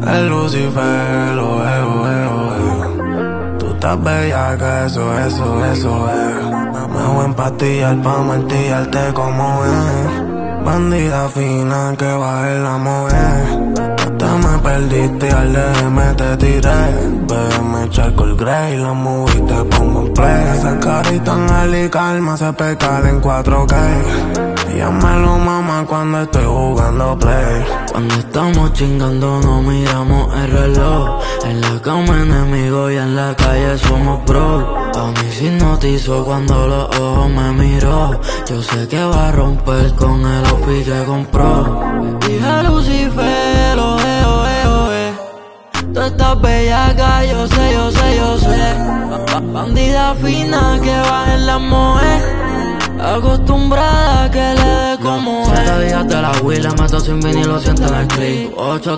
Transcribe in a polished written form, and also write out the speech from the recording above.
El Lucifer, Tú estás bella que eso es. Me voy a empastillar pa' martillarte como es. Bandida fina que va en la mujer. Te me perdiste y al DM te tiré. Bébeme charcoal grey, la movie te pongo en play. Esa carita angelical me hace pecar en 4K. Ella me lo mama cuando estoy jugando play. Cuando estamos chingando no miramos el reloj. En la cama enemigo y en la calle somos pros. A mí se hipnotizó cuando los ojos me miró. Yo sé que va a romper con el outfit que compró. Dije Lucifer, tú estás bellaca, yo sé. Bandida fina que va en la moe. Acostumbrada a que le dé como es. 7 días de la Wii, le meto sin vinilo, siento en el clip. 8